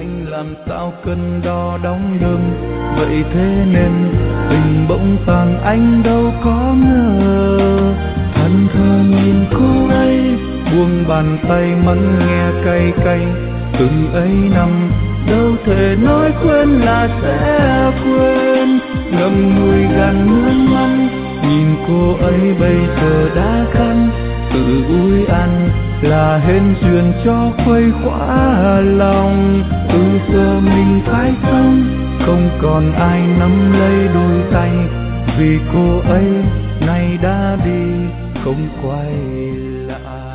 anh làm sao cân đo đong đếm. Vậy thế nên tình bỗng tàn anh đâu có ngờ. Thẫn thờ nhìn cô ấy buông bàn tay mắng nghe cay cay. Từng ấy năm đâu thể nói quên là sẽ quên. Ngậm ngùi gàn nước mắt nhìn cô ấy bây giờ đã khăn. Tự ui ăn là hên duyên cho khuây khỏa lòng. Từ giờ mình phải sống không còn ai nắm lấy đôi tay. Vì cô ấy nay đã đi không quay lại.